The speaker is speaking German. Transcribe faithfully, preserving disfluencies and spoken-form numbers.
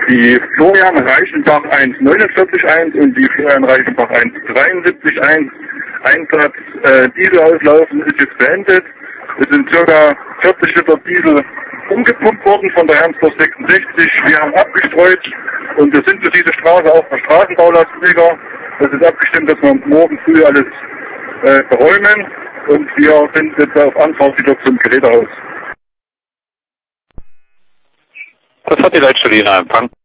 die Florian Reichenbach eins neunundvierzig eins und die Florian Reichenbach eins dreiundsiebzig eins. Einsatz äh, Diesel auslaufen ist jetzt beendet. Es sind ca. vierzig Liter Diesel umgepumpt worden von der Hermsdorf sechsundsechzig. Wir haben abgestreut und wir sind für diese Straße auch der Straßenbaulastpfleger. Das ist abgestimmt, dass wir morgen früh alles äh, beräumen und wir sind jetzt auf Anfahrt wieder zum Gerätehaus. Das hat die Leitstelle Ihnen empfangen.